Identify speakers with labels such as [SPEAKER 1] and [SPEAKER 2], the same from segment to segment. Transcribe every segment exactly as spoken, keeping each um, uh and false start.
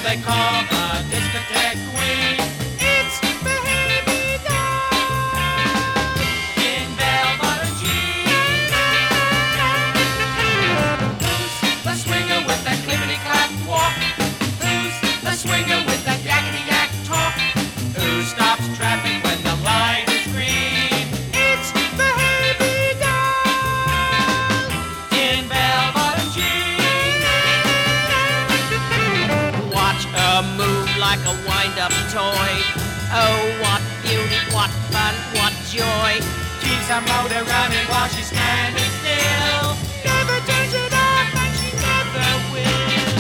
[SPEAKER 1] they call the discotheque queen? It's the Baby Doll in bell-bottom jeans. Who's the swinger with that clippity-clap walk? Who's the swinger with that yakety-yak talk? Who stops traffic when the light is green? It's the Baby Doll in bell-bottom jeans. Watch her move like a wind-up toy. Oh, what beauty, what fun, what joy. Keeps her motor running while she's standing still. Never turns it off and she never will.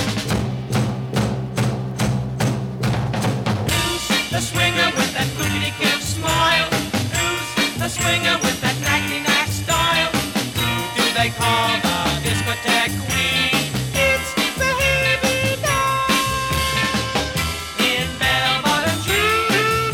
[SPEAKER 1] Who's the swinger with that goody-good smile? Who's the swinger with that naggity-knack style? Who do they call the discotheque queen? It's the Baby Doll in bell-bottom jeans.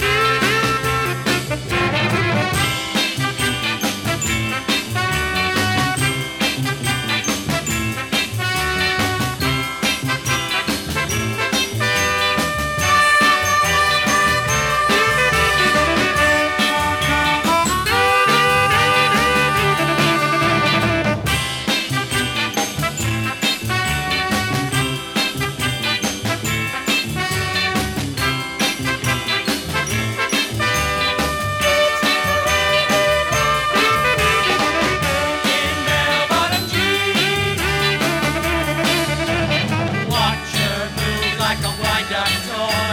[SPEAKER 1] In bell-bottom jeans. Watch her move like a wind-up toy.